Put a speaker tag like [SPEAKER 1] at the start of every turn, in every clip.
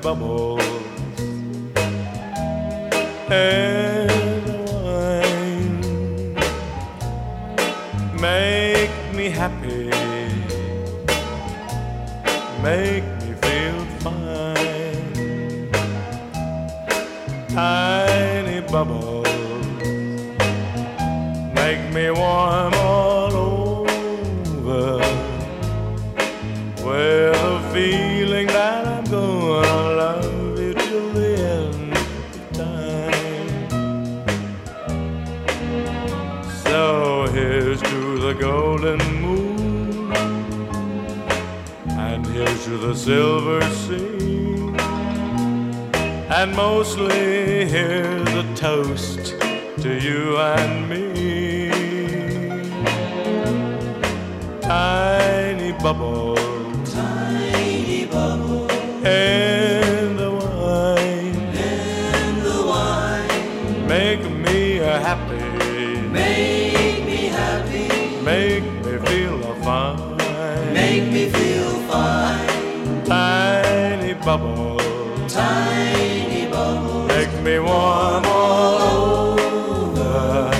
[SPEAKER 1] bubbles and wine make me happy, make me feel fine. Tiny bubbles make me warm all over, with a feeling that I'm gonna love you till the end of time. So here's to the golden moon, and here's to the silver sea, and mostly here's a toast to you and me. Tiny bubbles,
[SPEAKER 2] tiny bubbles,
[SPEAKER 1] and the wine, make me happy,
[SPEAKER 2] make me happy,
[SPEAKER 1] make me feel fine,
[SPEAKER 2] make me feel fine.
[SPEAKER 1] Tiny bubbles,
[SPEAKER 2] Tiny bubbles,
[SPEAKER 1] make me warm all over,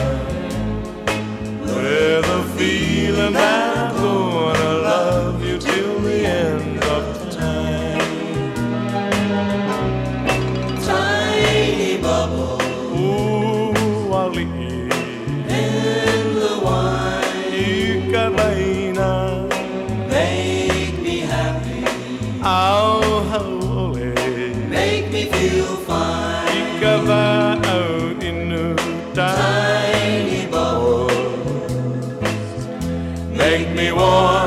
[SPEAKER 1] with a feeling that I'm gonna love you till the end of time.
[SPEAKER 2] tiny bubbles,
[SPEAKER 1] Ooh, Ali,
[SPEAKER 2] in the wine,
[SPEAKER 1] Ikabaina,
[SPEAKER 2] make me happy,
[SPEAKER 1] oh, holy,
[SPEAKER 2] make me feel fine.
[SPEAKER 1] Ikaba, oh, inu,
[SPEAKER 2] Tiny bubbles,
[SPEAKER 1] make me warm.